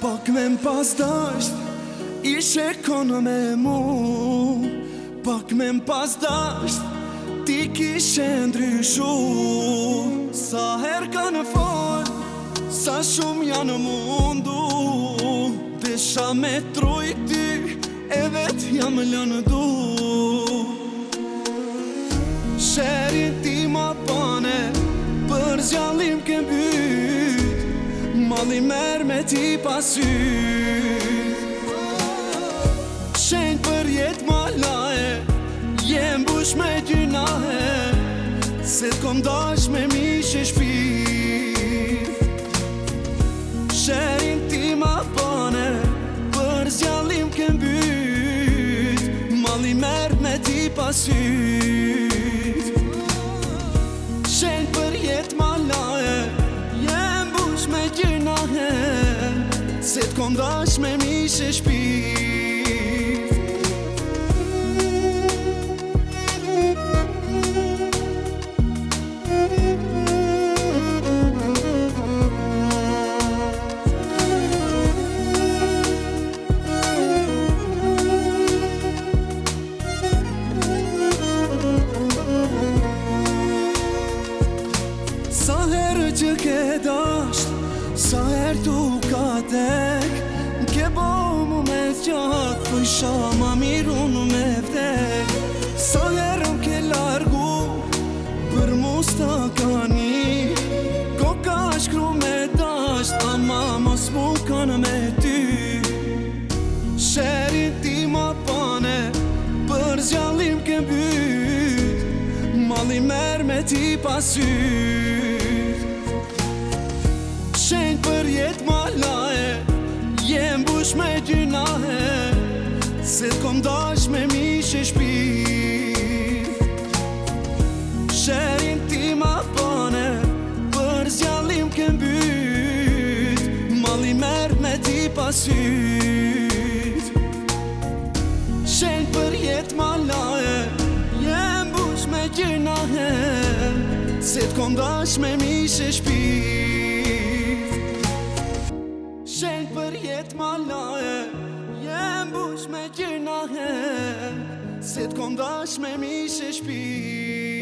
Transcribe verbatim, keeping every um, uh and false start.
Pak me m'pas dasht, ishe konë me mu. Pak me m'pas dasht, ti kishe ndryshu. Sa her kanë fol, sa shumë janë mundu. Desha me trujti, e vet jam lëndu. Sherin ti ma pane, për zjallim ke mbyt. Malli merë me ti pasyt. Shenjë për jet ma lae, jem bush me gjynahe. Se t'kom dash me mish e shpit. Sherin ti ma pane, për zjallim ke mbyt. Malli merë me ti pasyt. Shenjë për jet ma lae, jem bush me gjynahe. Se t'kom dash me mish e shpit. Sa herë që ke dasht, sa herë tu ka tek. M'ke bo mu me t'gjat, po isha ma miru në me vdek. Sa herë m'ke largu, për mu s'ta ka një. Ko ka shkru me dasht, ama mos mu kanë me ty. Sherin ti ma pane, për zjallim ke mbyt. Malli merë me ti pasyt. Shenjë për jet ma lae, jem bush me gjynahe. Se t'kom dash me mish e shpit. Sherin ti ma pane, për zjallim ke mbyt. Malli merë me ti pasyt. Shenjë për jet ma lae, jem bush me gjynahe. Se t'kom dash me mish e shpit. Shenjë për jet ma lae, jem bush me gjynahe. Se t'kom dash me mish e shpit.